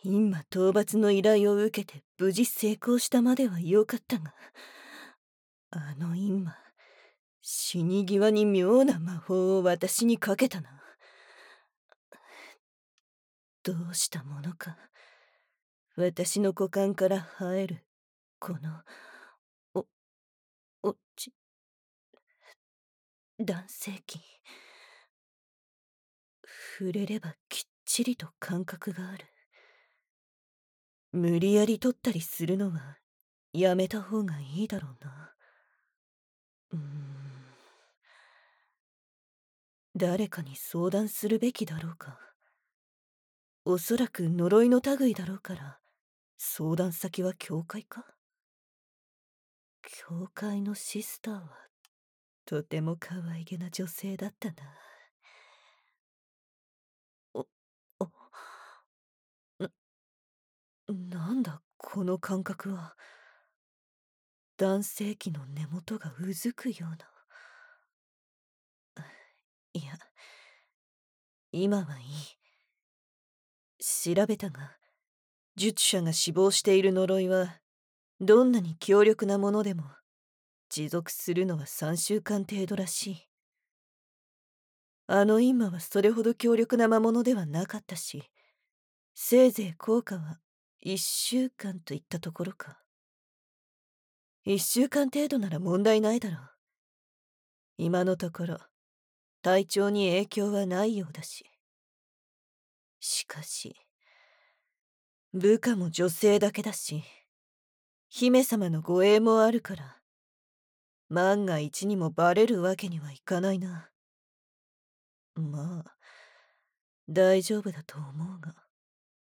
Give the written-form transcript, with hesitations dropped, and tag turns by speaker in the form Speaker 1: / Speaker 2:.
Speaker 1: 今討伐の依頼を受けて無事成功したまではよかったが、あの今、死に際に妙な魔法を私にかけたな。どうしたものか。私の股間から生える、この、お、おち、男性器。触れればきっちりと感覚がある。無理やり取ったりするのはやめた方がいいだろうな。誰かに相談するべきだろうか。おそらく呪いの類だろうから、相談先は教会か。教会のシスターはとても可愛げな女性だったな。お、お、なんだこの感覚は。男性器の根元がうずくような。いや、今はいい。調べたが、術者が死亡している呪いはどんなに強力なものでも持続するのは3週間程度らしい。あの今はそれほど強力な魔物ではなかったし、せいぜい効果は1週間といったところか。1週間程度なら問題ないだろう。今のところ体調に影響はないようだし。しかし部下も女性だけだし、姫様の護衛もあるから、万が一にもバレるわけにはいかないな。まあ大丈夫だと思うが。